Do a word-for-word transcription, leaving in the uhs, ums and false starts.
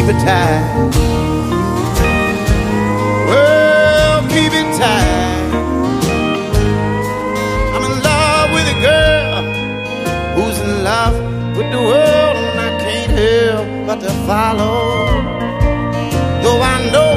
keep it tight. Well, keep it tight. I'm in love with a girl who's in love with the world, and I can't help but to follow. Though I know